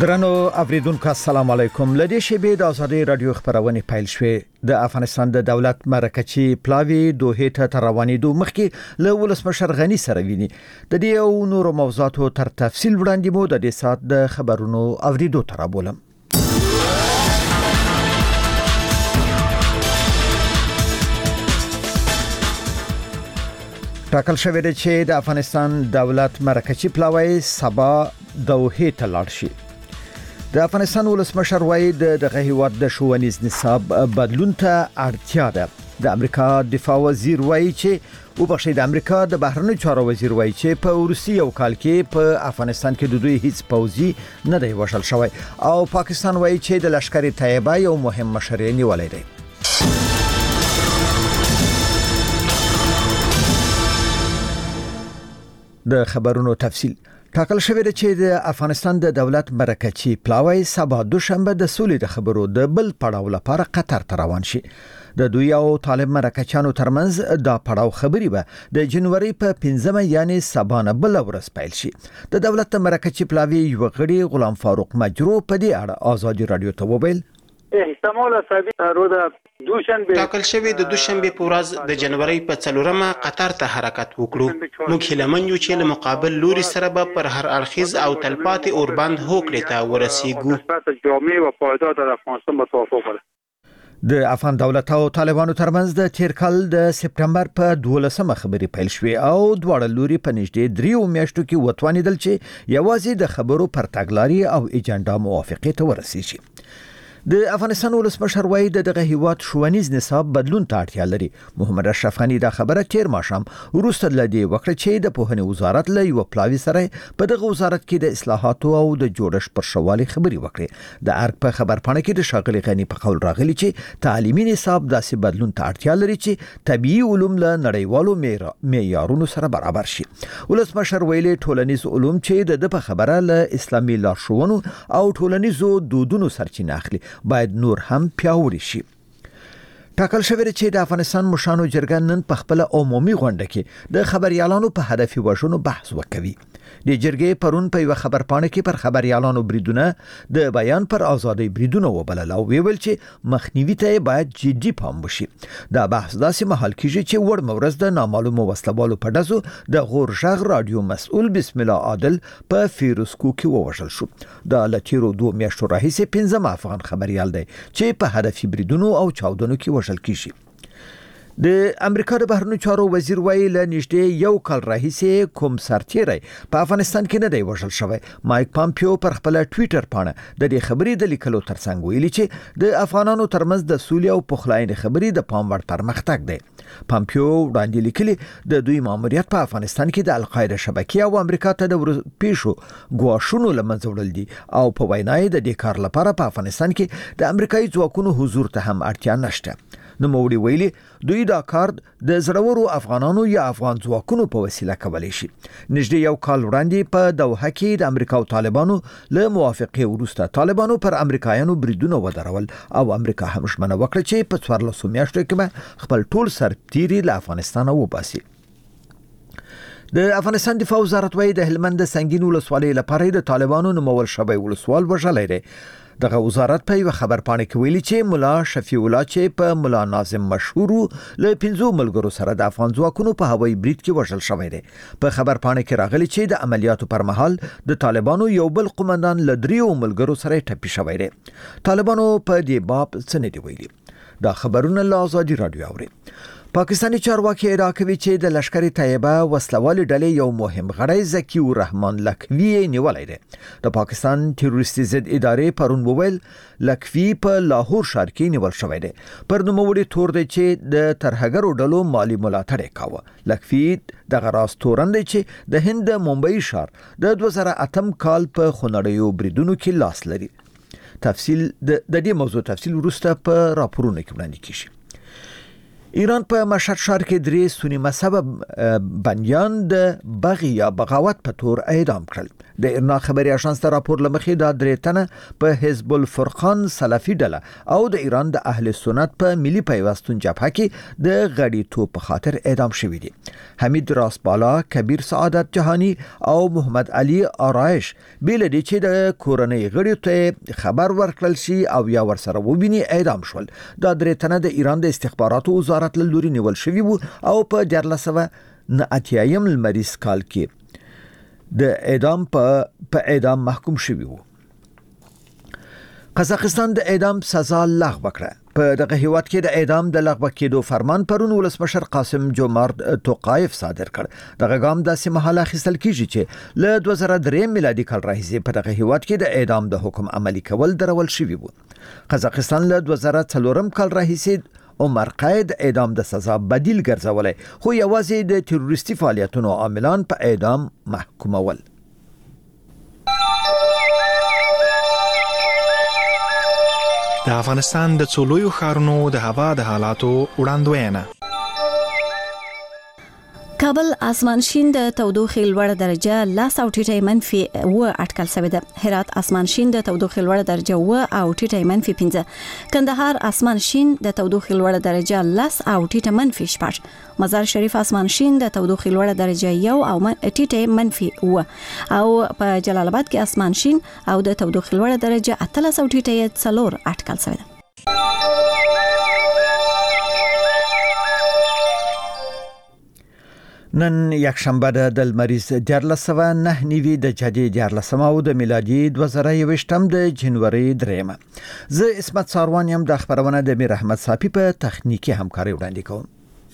درنو اوریدونکو السلام علیکم. لدې شبې د ازادي رادیو خبرونه پیل شوې. د افغانستان د دولت مرکچی پلاوی دوه ته روانېدو مخکې له ولسمشر غنی سره ویني. د دې او نورو موضوعاتو تر تفصیل وړاندې مو د دې سات د خبرونو اوریدو تر بولم. ټاکل شوی دی چې د افغانستان دولت مرکچی پلاوی سبا دوه ته لاړ شي. د افغانستان ولسمشر وایي د هیواد د ښوونیز نصاب بدلون ته اړتیا ده. د امریکا دفاع وزیر وایي چې د امریکا د بهرنیو چارو وزیر وایي چې په روسي یو کال کې په افغانستان کې د دوی هیڅ پوځي نه دی وشل شوی او پاکستان وایي چې د لشکري طیبه یو مهم مشر نیولای دی. د خبرونو تفصیل ټاکل شوی دی چې د افغانستان د دولت مرکچی پلاوی سبا دوشنبه د سولې د خبرو د بل پړاو لپاره قطر ته روان شي. د دوی او طالب مرکچانو ترمنځ دا پړاو خبري به د جنوري په 15 یعنی سبا نه بل ورځ پیل شي. د دولت مرکچی پلاوی یو غړي غلام فاروق مجرو په دې اړه ازادي رادیو ته وویل. احتمال ثابت رودا دوشنبه ټاکل شوی د دوشنبه په ورځ د جنوري په 4مه قطر ته حرکت وکړو. موږ هیلمن یو چې له مقابل لوري سره به پر هر اړخیز او تلپاتې اوربند هوکړې ته ورسیږو. جامع و پایدار در افغانستان به توافق ورسید. د افغان دولت او طالبانو ترمنځ د تیر کال د سپتمبر په 12مه خبري پیل شوې او دواړه لوري په نږدې 3 میاشتو کې وتوانیدل چې یوازې د خبرو پر تګلاري او ایجنډا موافقه ته ورسیږي. د افغانستان ولسمشر وایي دغه هیواد ښوونیز نصاب بدلون ته اړتیا لري. محمد اشرف غنی دا خبره تیر ماښام وروسته لدی وکړه چې د پوهنې وزارت له یو پلاوی سره په دغه وزارت کې د اصلاحاتو او د جوړښت پر شوالي خبري وکړي. د ارګ په خبرپاڼه کې د شاغلي غنی په قول راغلی چې تعلیمي نصاب داسې بدلون ته اړتیا لري چې طبيعي علوم له نړیوالو معیارونو سره برابر شي. ولسمشر ویلي ټولنیز علوم چې د په خبره له اسلامي لارښوونو او ټولنیزو دودونو سرچینه اخلي باید نور هم پیاوړي شي. ټاکل شوی چې د افغانستان مشانو جرګه نن په خپل عمومي غونډه کې د خبريالانو په هدفي وژنو بحث وکوي. د جرګې پرون په یو خبرپاڼه کې پر خبريالانو بریدونه د بیان پر ازادي بریدونه وبلل او ویل چې مخنیوي ته باید جدي پام وشي. دا بحث داسې مهال کېږي چې وړ مورز د نامعلومو وسلوالو په دزو د غورژغ رادیو مسؤل بسم الله عادل په فیروزکو کې ووژل شو. د لتیرو 2 میاشتو راهیسې 15 افغان خبريال دی چې په هدفي بریدونو او چاودنو کې وژل کیږي. د امریکا د بهرنیو چارو وزیر وایي له نږدې یو کال راهیسې کوم سرتیری په افغانستان کې نه دی وژل شوی. مایک پامپیو پر خپل ټوئیټر باندې د دې خبرې د لیکلو ترڅنګ ویلي چې د افغانانو ترمنځ د سولې او پخلاینې خبرې د پام وړ پرمختګ دی. پامپیو وړاندې لیکلي د دوی ماموریت په افغانستان کې د القاعده شبکې او امریکا ته د پیښو ګواښونو لمنځه وړل دي او په وینای د دې کار لپاره په افغانستان کې د امریکایي ځواکونو حضور ته هم اړتیا نشته. نو موړي ویلي دوی دا کار د زړورو افغانانو یا افغان ځواکونو په وسیله کولای شي. نږدې یو کال وړاندې په دوحه کې د امریکا او طالبانو له موافقه وروسته طالبانو پر امریکایانو بریدونه ودرول او امریکا هم ژمنه وکړه چې په 14 میاشتو کې به خپل ټول سرتیري له افغانستان وباسي. د افغانستان دفاع وزارت وایي د هلمند سنگین ولسوالۍ لپاره د طالبانو نومول شوی ولسوال وژلی دی. دغه وزارت په یو خبرپاڼه کې ویلي چې مولا شفیع الله چې په مولا ناظم مشهور له 15 ملګرو سره د افغان ځواکونو په هوایي برید کې وژل شوی دی. په خبرپاڼه کې راغلی چې د عملیاتو پر مهال د طالبانو یو بل قومندان له 3 ملګرو سره ټپي شوی دی. طالبانو په دې باب څه نه دی ویلي. دا خبرونه له ازادي رادیو اوري. پاکستانی چارواکي ادعا کوي چې د لشکري طیبه وسلوالي ډلې یو مهم غړی ذکی الرحمن لکوی نیولای دی. د پاکستان تروریستي ضد ادارې پرون وویل لکوی په لاهور ښار کې نیول شوی دی. پر نوموړي تور دی چې د ترهګرو ډلو مالی ملاتړ کاوه. لکوی دغه راز تورن دی چې د هند ممبئی ښار د 2008 کال په خونړیو بریدونو کې لاس لري. تفصیل د دې موضوع تفصیل وروسته په راپورونو کې وړاندې کیږي. ایران په مشهد ښار کې 3 سنی مذهب بندیان د بغي یا بغاوت په تور اعدام کړل. د ایرنا خبري اژانس ته راپور لمخې دا 3 تنه په حزب الفرقان سلفي ډله او د ایران د اهل سنت په ملي پیوستون جبهه کې د غړیتوب په خاطر اعدام شوي دي. حمید راسبالا، کبیر سعادت جهانی او محمد علي آرایش بیل دي چې د کورنۍ غړي ته خبر ورکړل شي او یا ورسره وبیني اعدام شول. دا 3 تنه د ایران د استخباراتو وزارت له لوري نیول شوي وو او په 1989 لمریز کال کې د اعدام په اعدام محکوم شوی وو. قزاقستان د اعدام سزا لغوه کړه. په دغه هیواد کې د اعدام د لغوه کېدو فرمان پرون ولسمشر قاسم جومارت توقایف صادر کړ. دغه ګام داسې مهاله اخیستل کیږي چې له 2003 میلادي کال راهیسې په دغه هیواد کې د اعدام د حکم عملی کول درول شوی وو. قزاقستان له 2004 کال راهیسې عمر قید اعدام د سزا بدیل ګرځولای، خو یوازې د تروریستي فعالیتونو عاملان په اعدام محکومول. د افغانستان د څولویو ښارونو د هوا د حالاتو وړاندوینه. کابل اسمان شین د تودوخې لوړه درجه 10 او ټیټه منفي 9 اټکل شوی ده. هرات اسمان شین د تودوخې لوړه درجه 9 او ټیټه منفي 5. کندهار اسمان شین د تودوخې لوړه درجه 10 او ټیټه منفي 8. مزار شریف اسمان شین د تودوخې لوړه درجه 1 او ټیټه منفي 9 او په جلال آباد کې اسمان شین او د تودوخې لوړه درجه 13 او ټیټه 4 اټکل شوی ده. نن یک شنبه د لمریز 1409 د جدي 14 او د میلادي 2021 د جنوري 3. زه اسمت ساروان یم. د خبرونه د میر احمد صافي په تخنیکی همکاري وړاندې کوم.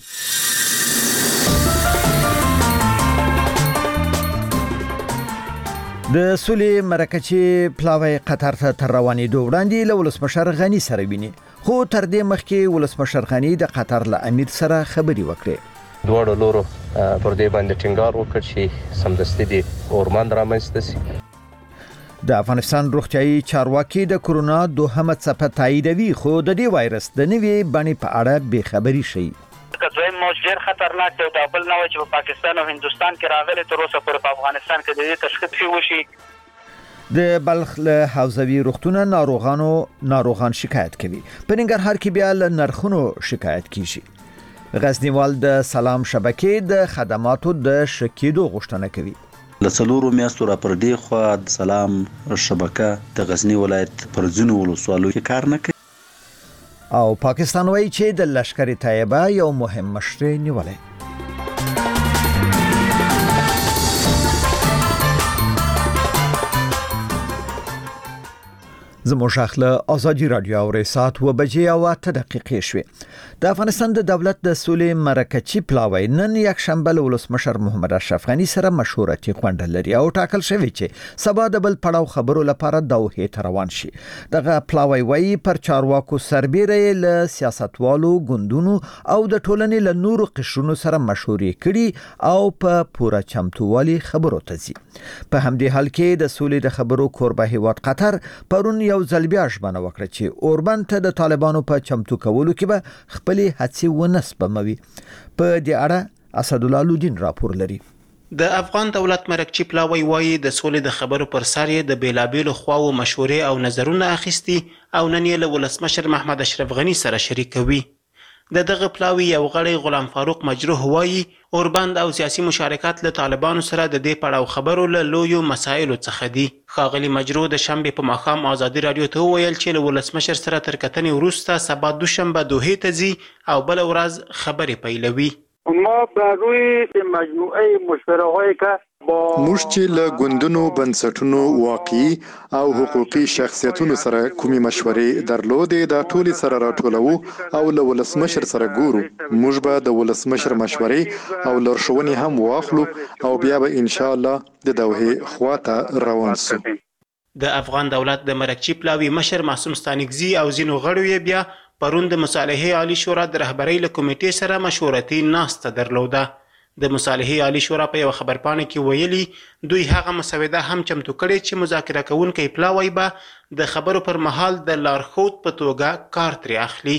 د سولې مرکچي پلاوی قطر ته تر روانېدو وړاندې له ولسمشر غني سره ویني، خو تر دې مخکې ولسمشر غني د قطر له امیر سره خبري وکړې. دواړو لورو پر دې باندې ټینګار وکړ چې سمدستي دي اورمان رامنځته شي. د افغانستان روغتیايي چارواکي د کرونا دوهمه څپه تاییدوي، خو د دې وایرس د نوې بڼې په اړه بې خبري شي. دویم موج ډېر خطرناک دی او دا بل نه و چې په پاکستان او هندوستان کې راغلی، تر اوسه پورې په افغانستان کې د دې تشخیص وشي. د بلخ له حوزوي روغتونه ناروغان شکایت کوي. په ننګرهار کې بیا له نرخونو شکایت کیږي. غزنیوال د سلام شبکې د خدماتو د شکیدو غوښتنه کوي. لڅلورو میاشتو را پر دی خو د سلام شبکه د غزنی ولایت پر ځینو ولسوالو کې کار نه کوي. او پاکستان وایي چې د لشکر طیبه یو مهم مشر نیولای. زموږ اخله ازادي رادیو او ساعت 2:08 شوي. د افغانستان د دولت د سولې مرکچي پلاوی نن یک شنبه له ولسمشر محمد اشرف غني سره مشورتي غونډه لري او ټاکل شوی چې سبا د بل پړاو خبرو لپاره دوحې ته روان شي. دغه پلاوی وایي پر چارواکو سربېره له سیاستوالو ګوندونو او د ټولنې له نورو قشرونو سره مشورې کړي او په پوره چمتووالي خبرو ته ځي. په همدې حال کې د سولې د خبرو کوربه هیواد قطر پرون یو ځل بیا ژمنه وکړه چې اوربند ته د طالبانو په چمتو کولو کې به خپلې هڅې ونه سپموي. په دې اړه اسدالله لودین راپور لري. د افغان دولت مرکچي پلاوی وایي د سولې د خبرو پر سر یې د بیلابیلو خواو مشورې او نظرونه اخیستي او نن یې له ولسمشر محمد اشرف غني سره شریکوي. د دغه پلاوی یو غړی غلام فاروق مجروح وایي اوربند او سیاسي مشارکت له طالبانو سره د دې پړاو خبرو له لویو مسایلو څخه دي. ښاغلي مجروح د شنبې په ماښام ازادي رادیو ته وویل چې له ولسمشر سره تر کتنې وروسته سبا دوشنبه دوحې ته ځي او بله ورځ خبرې پیلوي. ما بر روی مجموعه مشوره‌هایی که موږ چې له ګوندونو بنسټونو واقعي او حقوقي شخصیتونو سره کومې مشورې درلودې دا ټولې سره راټولوو او له ولسمشر سره ګورو. موږ به د ولسمشر مشورې او لارښوونې هم واخلو او بیا به ان شاء الله د دوحې خواته روان سو. د افغان دولت د مرکچي پلاوی مشر معصوم ستانکزي او ځینو غړو یې بیا پرون د مصالحې عالی شورا د رهبرۍ له کمیټې سره مشورتي ناسته درلوده. د مصالحې عالی شورا په یو خبرپاڼه کې ویلي دوی هغه مسوده هم چمتو کړې چې مذاکره کوونکی پلاوی به د خبرو پر مهال د لارښود په توګه کار ترې اخلي.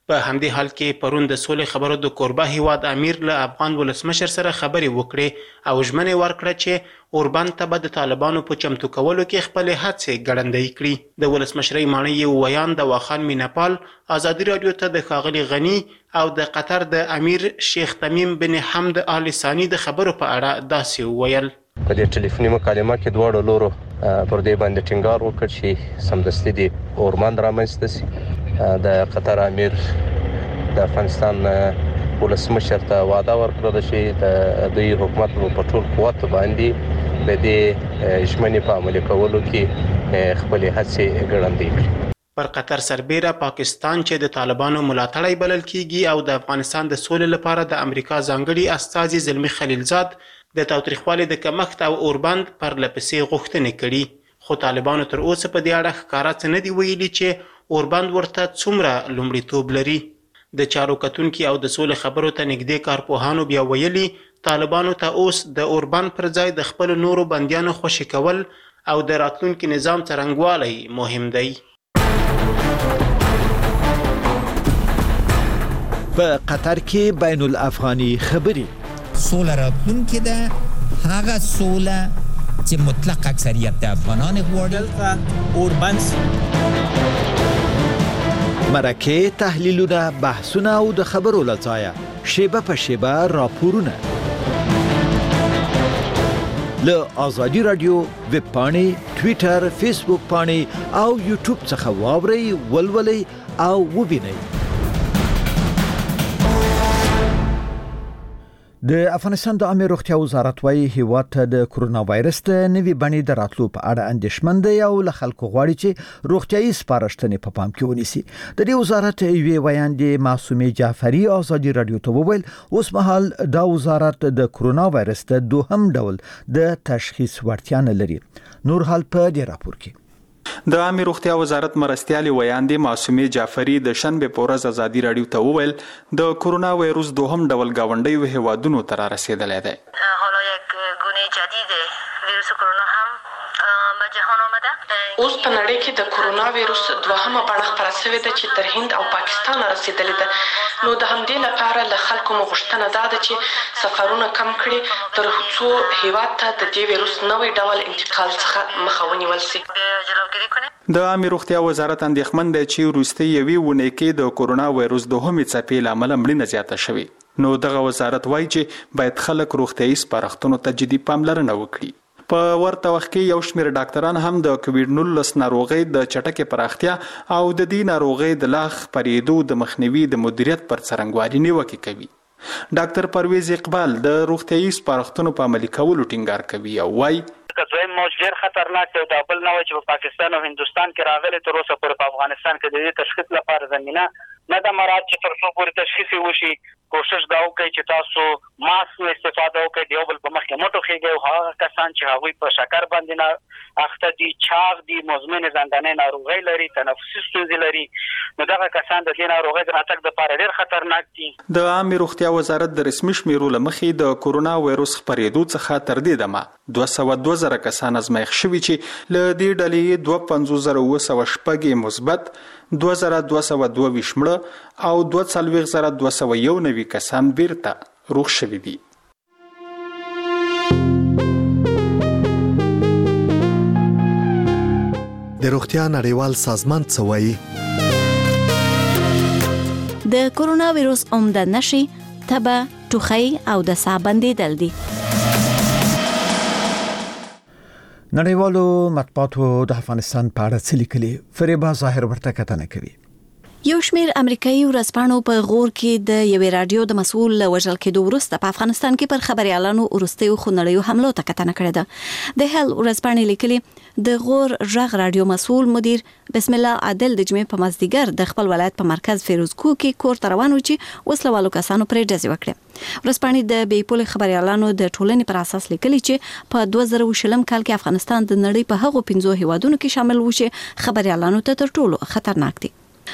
په همدې حال کې پرون د سولې خبرو د کوربه هیواد امیر له افغان ولسمشر سره خبرې وکړې او ژمنه ورکړه چې اوربند ته به د طالبانو په چمتو کولو کې خپل هڅې ګړندۍ کړي. د ولسمشرۍ ماڼۍ یو ویان د واخان میناپال ازادي رادیو ته د ښاغلي غني او د قطر د امیر شیخ تمیم بن حمد آل ثاني د خبرو په اړه داسې وویل. په دې ټلیفوني مکالمه کې دواړو لورو پر دې باندې ټینګار وکړ چې سمدستي د اوربند رامنځته شي. د قطر امیر د افغانستان ولسمشر ته وعده ورکړه چې د دوی حکومت په ټول قوت باندې د دې ژمنې په عملي کولو کې خپل هڅې ګړندۍ کړي. پر قطر سربیره پاکستان چې د طالبانو ملاتړی بلل کیږي او د افغانستان د سولې لپاره د امریکا ځانګړي استازي زلمی خلیلزاد د تاوتریخوالي د کمښت او اوربند پر لپسې غوښتنې کړي. خو طالبانو تر اوسه په دې اړه ښکاره څه نه دي ویلي چې اوربند ورته څومره لومړیتوب لري. د چارو کتونکي او د سولې خبرو ته نږدې کارپوهانو بیا ویلي طالبانو ته اوس د اوربند پر ځای د خپل نورو بندیانو خوشي کول او د راتلونکي نظام څرنګوالی مهم دی. په قطر کې بین الافغاني خبري سوله راتلونکې ده هغه سوله چې مطلق اکثریت د افغانان غواړي. اوربند مرکه تحلیلونه بحثونه او د خبرو لځایه شیبه په شیبه راپورونه له آزادی رادیو ویب پاڼې ټوئیټر فیسبوک پاڼې او یوټیوب څخه واورئ ولولئ او وبینئ. د افغانستان د عامه روغتیا وزارت وايي هیواد ته د کرونا وایرس د نوي بڼې د راتلو په اړه اندېښمن دی او له خلکو غواړي چې روغتیايي سپارښتنې په پام کې ونیسي. د دې وزارت یوې ویاندې معصومې جعفری آزادي رادیو ته وویل اوس مهال دا وزارت د کرونا وایرس د دوهم ډول د تشخیص وړتیا نه لري. نور حال په دې راپور کې د عامه روغتیا وزارت مرستيالي ویاندې معصومې جعفری د شنبه په ورځ آزادي رادیو ته وویل د کرونا وایرس دوهم ډول گاونډي هیوادونو ته رسیدلی دی. حالا یک گونه جدید ویروس کرونا هم به جهان آمده. اوس په نړۍ کې د کرونا وایرس دوهمه بڼه خپره شوې ده چې تر هند او پاکستان رسیدلې ده. نو د همدې لپاره له خلکو مو غوښتنه ده چې سفرونه کم کړي تر څو هیواد ته د دې وایرس نوې ډول انتقال څخه مخه ونیول شي. د عامه روغتیا وزارت اندېښمن دی چې وروستۍ یوې اونۍ کې د کرونا وایرس دوهمې څپې له امله مړینه زیاته شوې. نو دغه وزارت وایي چې باید خلک روغتیايي سپارښتنو ته جدي پاملرنه وکړي. په ورته وخت کې یو شمېر ډاکټران هم د کووډ 19 ناروغۍ د چټکې پراختیا او د دې ناروغۍ د لا خپرېدو د مخنیوي د مدیریت پر څرنګوالي نیوکې کوي. ډاکټر پرویز اقبال د روغتیايي سپارښتنو په عملي کولو ټینګار کوي او وایي دویم موج ډېر خطرناک دی او دا بل نه و چې په پاکستان او هندوستان کې راغلی تر اوسه پورې په افغانستان کې د دې تشخیص لپاره زمینه نه ده مراعات چې تر څو پورې تشخیص وشي. کوشش دا وکړئ چې تاسو ماسک استفاده وکړئ، د یو بل په مخ کې مټ وخیږئ او هغه کسان چې هغوی په شکر باندې نه اخته دي، چاغ دي، مزمن زندانې ناروغۍ لري، تنفسي ستونزې لري، نو دغه کسان د دې ناروغۍ د راتګ دپاره ډېر خطرناک دي. د عامه روغتیا وزارت د رسمي شمیرو له مخې د کرونا وایرس خپرېدو څخه تر دې دمه 202,000 کسان ازمایښت شوي چې له دې ډلې 52,906 مثبت، 2,222 مړه او 42,291 کسان بیرته روغ شوي دي. د روغتیا نړیوال سازمان څه وایي؟ د کرونا وایرس عمده نښې تبه، ټوخی او د ساه بندیدل دي. نړیوالو مطبوعاتو د افغانستان په اړه څه لیکلي؟ فریبا ظاهر ورته کتنه کوي. یو شمیر امریکایي ورځپاڼو په غور کې د یوې رادیو د مسؤل وژل کېدو وروسته په افغانستان کې پر خبريالانو وروستیو خونړیو حملو ته کتنه کړې ده. د هل ورځپاڼې لیکلي د غور ژغ رادیو مسؤل مدیر بسم الله عادل د جمعې په مازدیګر د خپل ولایت په مرکز فیروزکوه کې کور ته روان و چې وسلوالو کسانو پرې ډزې وکړې. ورځپاڼې د بیپول خبريالانو د ټولنې پر اساس لیکلي چې په 2020 کال کې افغانستان د نړۍ په هغو 5 هیوادونو کې شامل و چې خبريالانو ته تر ټولو خطرناک دي.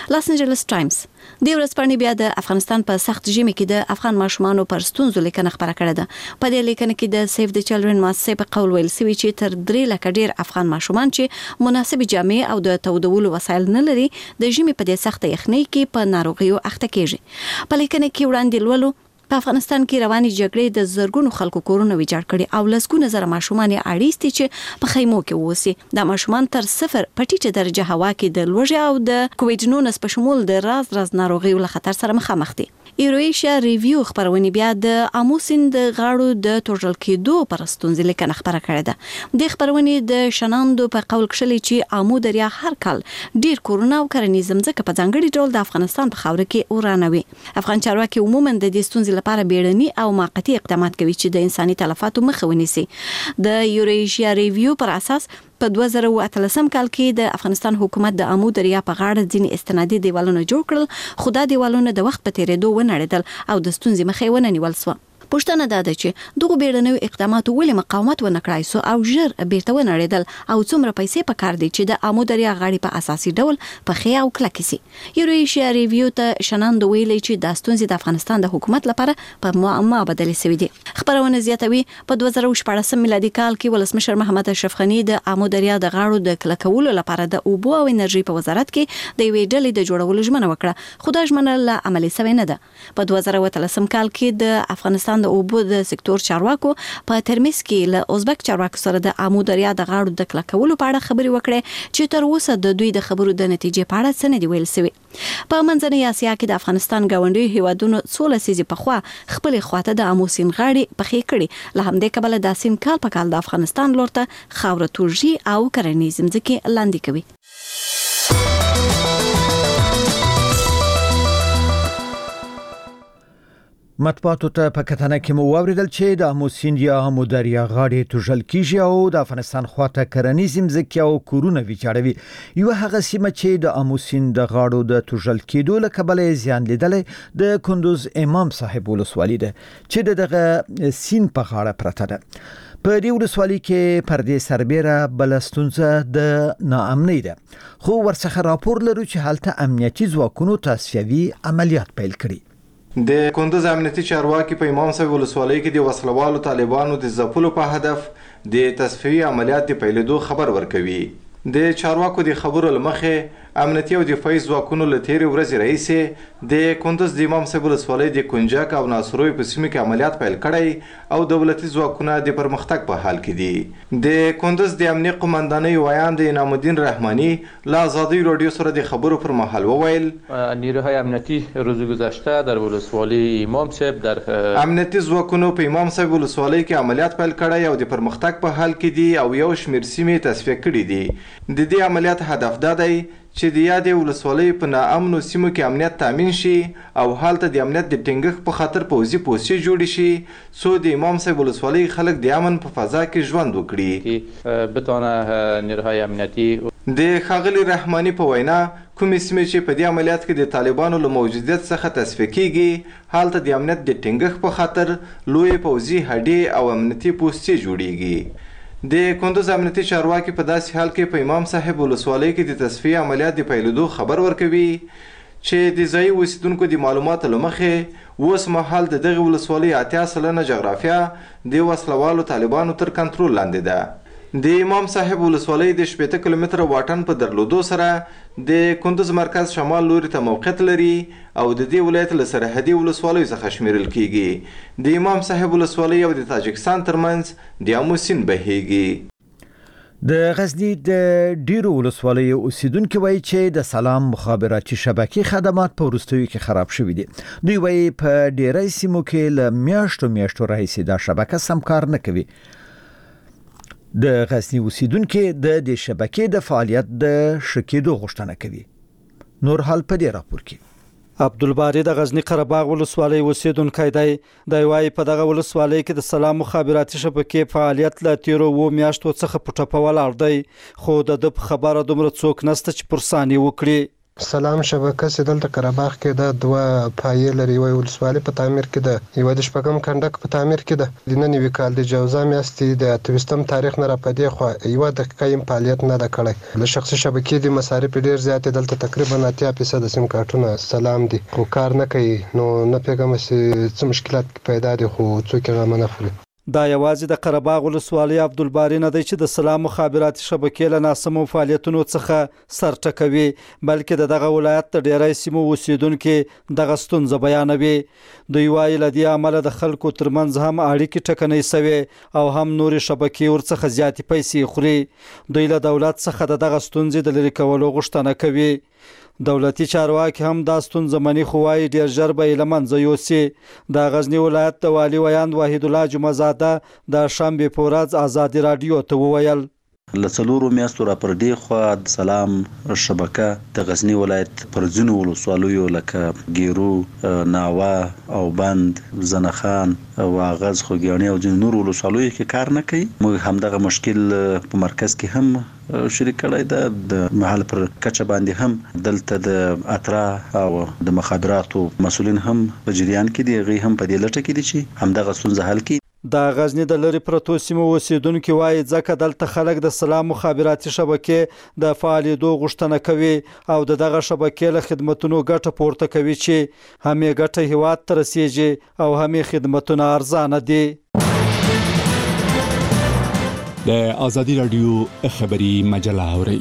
لاس انجلس ټایمز د ورځپاڼې بیا د افغانستان په سخت ژمي کې د افغان ماشومانو پر ستونزو لیکنه خبره کړې ده. په دې لیکنه کې د سیف د چلډرن مؤسسې په قول ویل سوي چې تر 3 لک ډیر افغان ماشومان چې مناسب جامې او د تودولو وسایل نه لري د ژمي په دې سخت یخنۍ کې په ناروغیو اخته کیږي. په لیکنه کې وړاندې لولو په افغانستان کې رواني جګړې د زرګونو خلکو کورونه ویجاړ کړي او لسګونه زره ماشومان اړیستي چې په خیمو کې ووسي. دا ماشومان تر 0 په ټیټه درجه هوا کې د لوږې او د کووډ-19 په شمول د راز ناروغیو له خطر سره مخامخ دي. ایرویشیا ریویو خبرونه بیا د آمو سیند د غاړو د توټل کېدو پر ستونزې لیکنه خبره کړې ده. د خبرونه د شناندو په قول کښلي چې آمو دریا هر کال ډیر کورونه او کرنیز ځمکه په ځانګړي ډول د افغانستان په خاوره کې ورانوي. افغان چارواکي عموما د دې ستونزې لپاره بیړني او موقتي اقدامات کوي چې د انساني تلفاتو مخه ونیسي. د ایرویشیا ریویو پر اساس په 2013 کال کې د افغانستان حکومت د آمو دریا په غاړه ځینې استنادي دیوالونه جوړ کړل، خو دا دیوالونه د وخت په تیریدو ونړېدل او د ستونزې مخه ونه نیول شو. پوښتنه ده چې دغه بیړنیو اقدامات ولې مقاومت ونه کړای سو او ژر بیرته ونړېدل او څومره پیسې پکار دي چې د آمو دریا غاړې په اساسي ډول په خیا او کلکې سي. ایرویشیا ریویو ته شناند ویلي چې د ستونزې د افغانستان د حکومت لپاره په معما بدلې سوي دي. خبرونه زیاتوي په 2014 میلادي کال کې ولسمشر محمد اشرف غنی د آمو دریا د غاړو د کلکولو لپاره د اوبو او انرژي په وزارت کې د یوې ډلې د جوړولو ژمنه وکړه، خو دا ژمنه لا عملي شوې نه ده. په 2013 کال کې د افغانستان د اوبو د سکتور چارواکو په ترمذ کې له ازبک چارواکو سره د آمو دریا د غاړو د کلکولو په اړه خبرې وکړې چې تر اوسه د دوی د خبرو د نتیجې په اړه څه نه دی ویل شوی. په منځنۍ اسیا کې د افغانستان گاونډي هیوادونو 16 لسیزې پخوا خپل خواته د آمو سیند غاړې پخې کړي. له همدې کبله د سیند کال په کال د افغانستان لور ته خاوره تورژي او کرنیز ځمکې لاندې کوي. مطبوعاتو ته په کتنه کې مو واوریدل چې د آمو سیند یا آمو دریا غاړې توژل کیږي او د افغانستان خواته کرنیز ځمکې او کورونه ویجاړوي. یو هغه سیمه چې د آمو سیند د غاړو د توژل کېدو له کبله زیان لیدلې د کندوز امام صاحب ولسوالي ده چې دغه سیند په غاړه پرته ده. په دې ولسوالي کې پردې سربېره بل ستونزه د ناامنۍ ده، خو ورڅخه راپور لرو چې هلته امنیتي ځواکونو تصفیوي عملیات پیل کړي. د کندوز امنیتي چارواکي په امام صاحب ولسوالۍ کې د وسلوالو طالبانو د ځپلو په هدف د تصفیوي عملیات د پیلېدو خبر ورکوي. د چارواکو د خبرو لمخې امنیتي او دفاعي ځواکونو له تېرې ورځې راهیسې د کندوز د امام صاحب ولسوالۍ د کنجک او ناصروي په سیمه کې عملیات پیل کړی او دولتي ځواکونه د پرمختګ په حال کې دي. د کندوز د امنیه قماندانۍ ویان د انعام الدین رحمانی له آزادی رادیو سره د خبرو پر مهال وویل نیروهای امنیتی روز گذشته در ولسوالی امام صاحب در امنیتي ځواکونو په امام صاحب ولسوالۍ کې عملیات پیل کړی او د پرمختګ په حال کې دي او یو شمېر سیمې تصفیه کړي دي. د دې عملیات هدف دا دی چې د یادې ولسوالۍ په ناامنو سیمو کې امنیت تامین شي او هلته د امنیت د ټینګښت په خاطر پوځي پوستې جوړې شي څو د امام صاحب ولسوالۍ خلک د امن په فضا کې ژوند وکړي. بتونه نیروهای امنیتی د ښاغلي رحماني په وینا کومې سیمې چې په دې عملیات کې د طالبانو له موجودیت څخه تصفیه کیږي هلته د امنیت د ټینګښت په خاطر لوی پوځي هډې او امنیتي پوستې جوړیږي. د کندوز امنیتي چارواکي په داسې حال کې په امام صاحب ولسوالۍ کې د تصفیه عملیات د پیلېدو خبر ورکوي چې د ځایي اوسیدونکو د معلوماتو له مخې اوس مهال د دغې ولسوالۍ 80% جغرافیه د وسلوالو طالبانو تر کنټرول لاندې ده. د امام صاحب ولسوالۍ د 80 کیلومتره واټن په درلودو سره د کندوز مرکز شمال لوري ته موقعیت لري او د دې ولایت له سرحدي ولسوالیو څخه شمیرل کیږي. د امام صاحب ولسوالۍ او د تاجکستان ترمنځ د آمو سیند بهیږي. د غزنی د ډیرو ولسوالیو اوسیدونکو وایي چې د سلام مخابراتي شبکې خدمات په وروستیو کې خراب شوي دي. دوی وایي په ډیری سیمو کې له میاشتو راهیسې دا شبکه سم کار نه کوي. د غزنی اوسیدونکو د دې شبکې د فعالیت د شکېدو غوښتنه کوي. نور حال په دې راپور کې عبدالباری د غزنی قرهباغ ولسوالۍ اوسیدونکی دی. د وايي په دغه ولسوالۍ کې د سلام مخابراتي شبکې فعالیت له تیرو و میاشتو څخه پټه په ولاړ دی، خو د خبره دومره څوک نشته چې پرساني وکړي. سلام شبکه سیدل د قرهباغ کې د دوه پایې لري یو ولسوالۍ په تعمیر کې ده یو د شپږم کنډک په تعمیر کې ده د نن وی کال د جوزا میاشتې د 28م تاریخ نه را پدې خو یو د قایم فعالیت نه د کړی د شخصي شبکې د مصارف ډیر زیات دلته تقریبا 80% سیم کارتونه سلام دي خو کار نه کوي نو نه پیغام څه مشکلات پیدا دي خو څوک یې نه خوري دا یوازې د قرهباغ ولسوالۍ عبدالباري نه دی چې د سلام مخابراتي شبکې له ناسمو فعالیتونو څخه سر ټکوي بلکې دغه ولایت د ډیری سیمو اوسیدونکو دغه ستونزه بیانوي دوی وایي له دې امله د خلکو ترمنځ هم اړیکې ټکنۍ سوي او هم نورې شبکې ورڅخه زیاتې پیسې خوري دوی له دولت څخه دغه ستونزې د لرې کولو غوښتنه کوي دولتي چارواکي هم دا ستونزه مني خو وايي ډیر ژر به یې له منځه یوسي د غزني ولایت د والي ویاند وحید الله جمعزاده د شنبې په ورځ ازادي رادیو ته وویل لڅلورو میاشتو را پر دی خو د سلام شبکه د غزنی ولایت پر ځینو ولسوالیو لکه ګیرو ناوا او بند زنخان او اغاز خوګیانی او ځینو نور ولسوالیو کې کار نه کوي موږ هم دغه مشکل په مرکز کې هم شریک کړی د محل پر کچه باندې هم دلته د اترا او د مخابراتو مسولین هم په جریان کې دي غي هم په دې لټه کې دي چې هم دغه ستونزه حل کړي د غزنی د لری پروتو سیمو اوسیدونکو وایي ځکه دلته خلک د سلام مخابراتي شبکې د فعالیتو غوښتنه کوي او دغه شبکې له خدماتونو ګټه پورته کوي چې هم یې ګټه هیواد ته رسیږي او هم یې خدماتونه ارزانه دي د ازادي رادیو خبری مجله اوري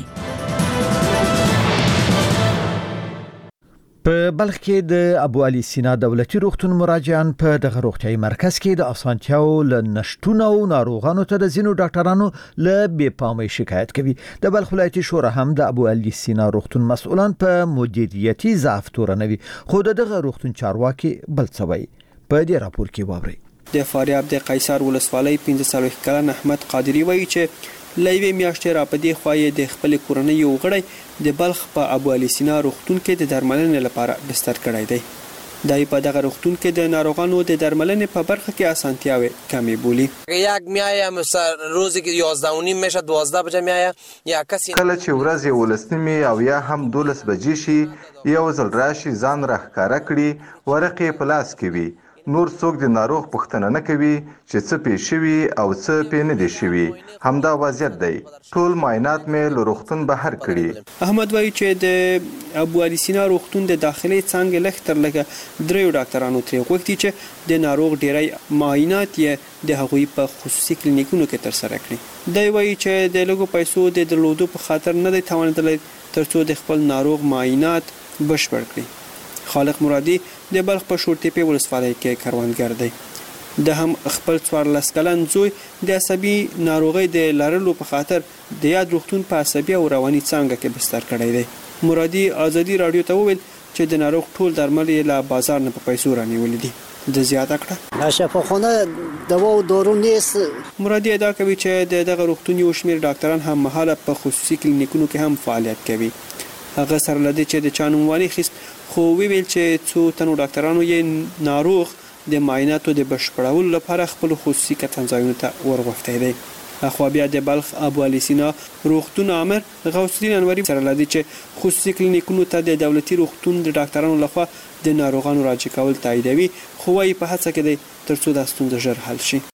په بلخ کې د ابو علي سینا دولتي روغتون مراجعان په دغه روغتيایي مرکز کې د اسانتیاو ل نشټونو او ناروغانو ته د زینو ډاکټرانو له بې پامۍ شکایت کوي د بلخ ولایتي شورا هم د ابو علي سینا روغتون مسؤلان په مدیریتي ضعف تورنوي خو دغه روغتون چارواکي بل څه وایي په دې راپور کې واوري د فاریاب د قیصر ولسوالۍ 15 کلن احمد قادری وایي چې لایوي میاشتې را پدې خوایې د خپل کورنۍ یو غړی د بلخ په ابو علي سینا روغتون کې د درملنې لپاره بستر کړی دی دای په دغه روغتون کې د ناروغانو د درملنې په برخه کې اسانتیاوي کمی بولی یک میایم روزی که 11:30 میشه 12 بجه میایم یا کسی کله چې ورځ ولستمي او یا هم 12 بجې شي یو ځل راشي ځان راخکاره کړي ورقې په لاس کې وي نور څوک د ناروغ پوښتنه نه کوي چې څه پېښ شوي او څه پې نه دي شوي همدا وضعیت دی ټول معاینات مې له روغتون بهر کړي احمد وایي چې د ابو علي سینا روغتون د داخلي څنګه لختر لګه درې ډاکټرانو ترې غوښتي چې د ناروغ ډیری معاینات یې د هغوی په خصوصي کلینیکونو کې ترسره کړي دی وایي چې د لګو پیسو د درلودو په خاطر نه دی توانیدلی ترڅو د خپل ناروغ معاینات بشپړ کړي خالق مرادي د بلخ په شورتېپې ولسوالۍ کې کروندګر دی د هم خپل 14 کلن زوی د عصبي ناروغۍ د لرلو په خاطر د یاد روغتون په عصبي او رواني څنګه کې بستر کړی دی مرادي ازادي رادیو ته وویل چې د ناروغ ټول درمل یې له بازار نه په پیسو رانیول دي د زیاته کړه شفاخانه دوا او دارو نیست مرادي ادا کوي چې دغه روغتون یو شمېر ډاکټران هم مهاله په خصوصي کلینیکونو کې هم فعالیت کوي هغه سره لدی چې د چانوالي خص خو ویل چې څو تنو ډاکټرانو یې ناروغ د معایناتو د بشپړولو لپاره خپل خصوصي کتنځایونو ته ورغوښتي دي اخو بیا د بلخ ابو علي سینا روغتون امر غوث الدین انوري سره لدی چې خصوصي کلینیکونو ته د دولتي روغتون د ډاکټرانو لخوا د ناروغانو راجع کول تاییدوي خو وايي په هڅه کې دی ترڅو د ستونزې ژر حل شي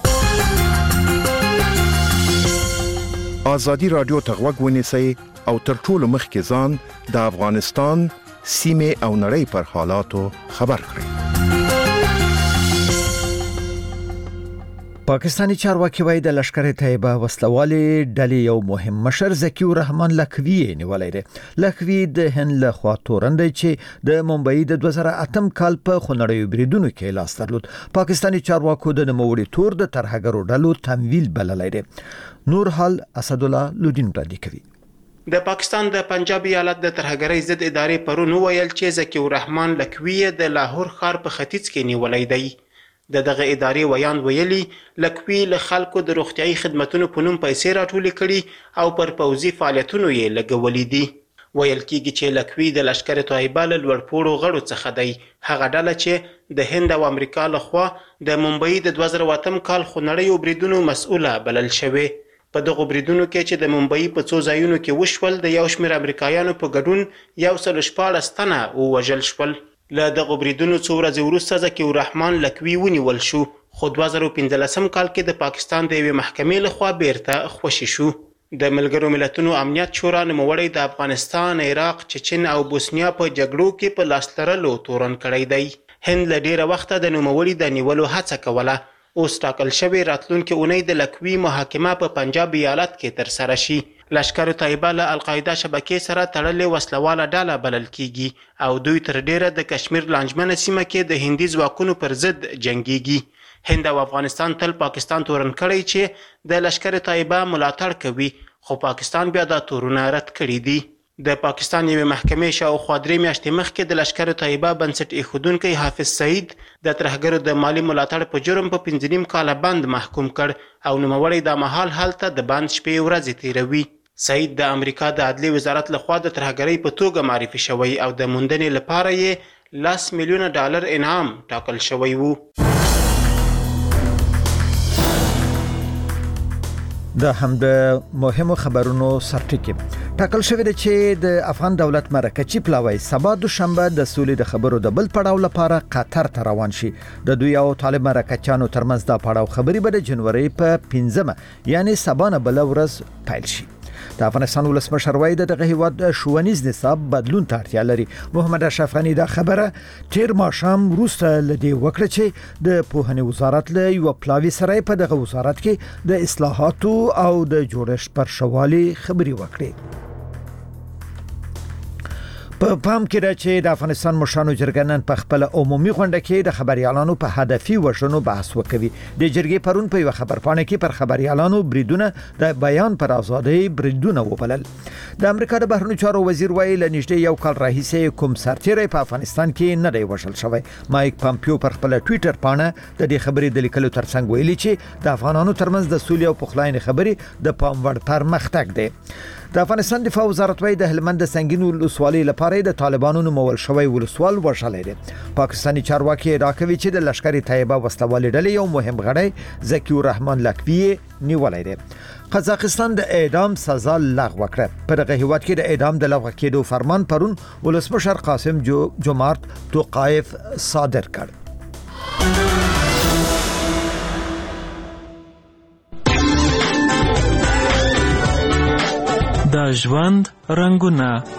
ازادي رادیو ته غوږ ونیسئ او تر ټولو مخکې ځان د افغانستان سیمه او نړۍ پر حالاتو خبر کړئ پاکستانی چارواکي وایي د لشکر طیبه وسلوالي ډلې یو مهم مشر ذکی الرحمن لکوی نیولای دی لکوی د هند له خوا تورن دی چې د ممبئی د 2008 کال په خونړیو بریدونو کې لاس درلود پاکستانی چارواکو د نوموړي تور د ترهګرو ډلو تمویل بللای دی نور حال اسد الله لودین وړاندې کوي د پاکستان د پنجاب ایالت د ترهګرۍ ضد ادارې پرون ویل چې ذکی الرحمن لکوی د لاهور ښار په ختیځ کې نیولای دی دغه ادارې ویان ویلي لکوی له خلکو د روغتيایي خدماتونو په نوم پیسې راټولې کړي او پر پوځي فعالیتونو یې لګولې دي ویل کېږي چې لکوی د لشکر طیبه له لوړپوړو غړو څخه دی هغه ډله چې د هند او امریکا لخوا د ممبئی د 2008 کال خونړیو بریدونو مسؤله بلل شوې په دغه بریدونو کې چې د ممبئی په څو ځایونو کې وشول د یو شمېر امریکایانو په ګډون 114 تنه ووژل شول. له دغه بریدونو څو ورځې وروسته ذکي الرحمن لکوي ونیول شو، خو 2015 کال کې د پاکستان د یوې محکمې لخوا بیرته خوشي شو. د ملګرو ملتونو امنیت شورا نوموړی د افغانستان، عراق، چچن او بوسنیا په جګړو کې په لاس لرلو تورن کړی دی. هند له ډیره وخته د نوموړي د نیولو هڅه کوله. اوس ټاکل شوې راتلونکې اونۍ د لکوي محاکمه په پنجاب ایالت کې ترسره شي. لشکر طیبه له القاعده شبکې سره تړلې وسلواله ډله بلل کیږي او دوی تر ډیره د کشمیر لانجمنه سیمه کې د هندي ځواکونو پر ضد جنگيږي. هند او افغانستان تل پاکستان تورن کړی چې د لشکر طیبه ملاتړ کوي، خو پاکستان بیا دا تورونه رد کړي دي. د پاکستان یوې محکمې شاوخوا 3 میاشتې مخکې د لشکر طیبه بنسټ ایښودونکی حافظ سعید د ترهګرو د مالی ملاتړ په جرم په 15 کاله بند محکوم کړ او نوموړی دا مهال هلته د بند شپې ورځې تیروي. سعید د امریکا د عدلي وزارت لخوا د ترهګرۍ په توګه معرفي شوی او د موندنې لپاره یې $10 میلیونه انعام ټاکل شوی وو. د هم د مهمو خبرونو سرټکی ټاکل شوی دی چې د افغان دولت مرکچی پلاوی سبا دوشنبه د سولې د خبرو د بل پړاو لپاره قطر ته روان شي. د دوی او طالب مرکچانو ترمنځ دا پړاو خبري به د جنوري په 15 یعنی سبا نه بل ورځ پیل شي. د افغانستان ولسمشر وایي دغه هیواد ښوونیز نصاب بدلون ته اړتیا لري. محمد اشرف غنی دا خبره تیر ماښام وروسته لدی وکړه چې د پوهنې وزارت له یو پلاوی سره په دغه وزارت کې د اصلاحاتو او د جوړښت پر شوالي خبري وکړي. په پام کې را چې د افغانستان مشرانو جرګه نن په خپل عمومي غونډه کې د خبريالانو په هدفي وژنو بحث وکوي. د جرګې پرون په یو خبرپاڼه کې پر خبريالانو بریدونه د بیان پر ازادۍ بریدونه وبلل. د امریکا د بهرنیو چارو وزیر وایي له نږدې یو کال راهیسې کوم سرتیری په افغانستان کې نه دی وژل شوی. مایک پامپیو پر خپل ټوئیټر پاڼه د دې خبرې د لیکلو ترڅنګ ویلي چې د افغانانو ترمنځ د سولې او پخلاینې خبرې د پام وړ پرمختګ دی. د افغانستان دفاع وزارت وايي د هلمند د سنگین ولسوالۍ لپاره د طالبانو نومول شوی ولسوال وژلی دی. پاکستاني چارواکي راکوي چې د لشکر طیبه وسلوالې ډلې یو مهم غړی ذکی الرحمن لکوي نیولای دی. قزاقستان د اعدام سزا لغوه کړه. په دغه هیواد کې د اعدام د لغوه کېدو فرمان پرون ولسمشر قاسم جمعرت توقایف صادر کړ. د ژوند رنگونه